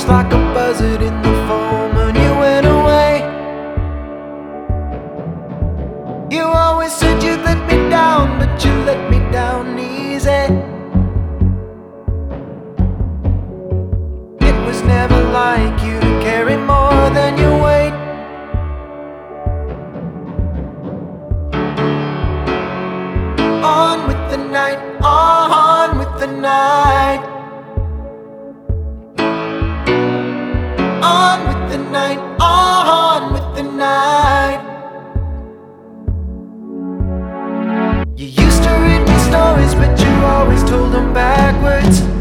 just like a buzzard in the foam when you went away. You always said you'd let me down, but you let me down easy. It was never like you to carry more than your weight. On with the night, on with the night. On with the night, on with the night. You used to read me stories, but you always told them backwards.